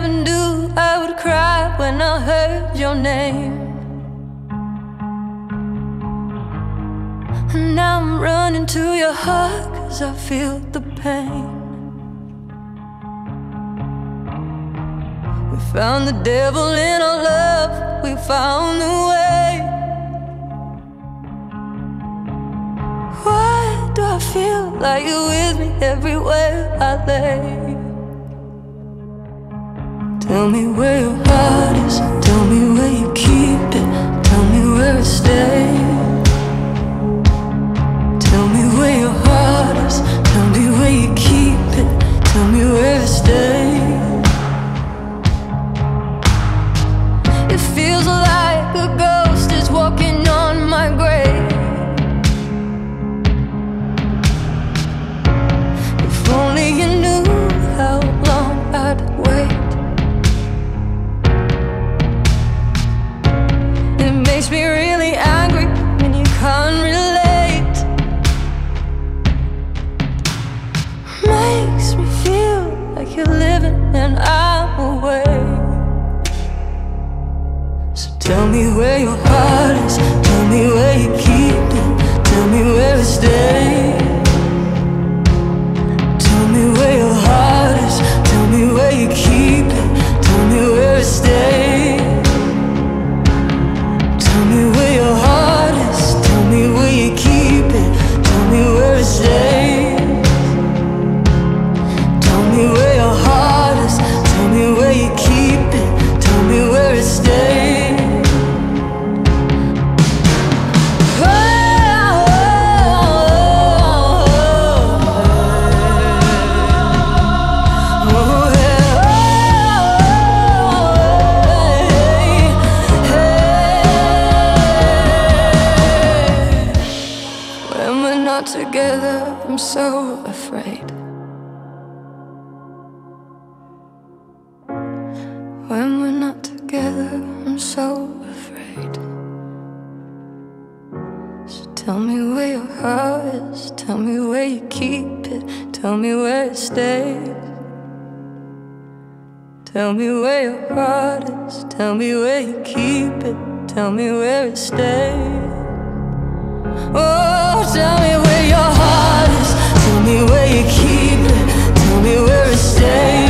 never knew I would cry when I heard your name. And now I'm running to your heart 'cause I feel the pain. We found the devil in our love, we found the way. Why do I feel like you're with me everywhere I lay? Tell me where your heart is, tell me where you keep it, tell me where it stays. Tell me where your heart is, tell me where you keep it, tell me where it stays. It feels like a ghost is walking on my grave. If only you knew how long I'd wait. It makes me really angry when you can't relate. Makes me feel like you're living and I'm away. So tell me where your heart is, tell me where you keep it, tell me where it stays. Tell me where your heart is, tell me where you keep it, tell me where it stays. Tell me where your heart is, tell me where you keep it, tell me where it stays. Tell me where your heart is, tell me where you keep it, tell me where it stays. Together, I'm so afraid. When we're not together, I'm so afraid. So tell me where your heart is, tell me where you keep it, tell me where it stays. Tell me where your heart is, tell me where you keep it, tell me where it stays. Oh, tell me where your heart is, tell me where you keep it, tell me where it stays.